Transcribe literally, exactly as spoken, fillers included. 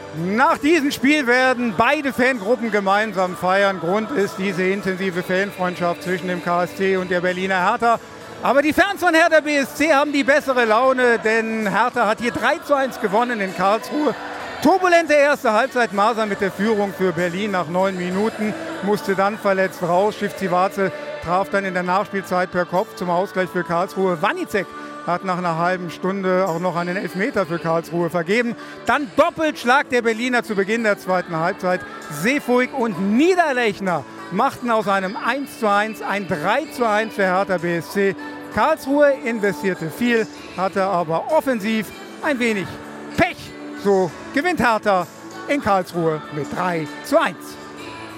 Nach diesem Spiel werden beide Fangruppen gemeinsam feiern. Grund ist diese intensive Fanfreundschaft zwischen dem K S C und der Berliner Hertha. Aber die Fans von Hertha B S C haben die bessere Laune, denn Hertha hat hier drei zu eins gewonnen in Karlsruhe. Turbulente erste Halbzeit, Maser mit der Führung für Berlin nach neun Minuten, musste dann verletzt raus. Schiff-Zivace traf dann in der Nachspielzeit per Kopf zum Ausgleich für Karlsruhe. Wanizek hat nach einer halben Stunde auch noch einen Elfmeter für Karlsruhe vergeben. Dann Doppelschlag der Berliner zu Beginn der zweiten Halbzeit. Seefuig und Niederlechner machten aus einem eins zu eins ein drei zu eins für Hertha B S C. Karlsruhe investierte viel, hatte aber offensiv ein wenig Pech. So gewinnt Hertha in Karlsruhe mit drei zu eins.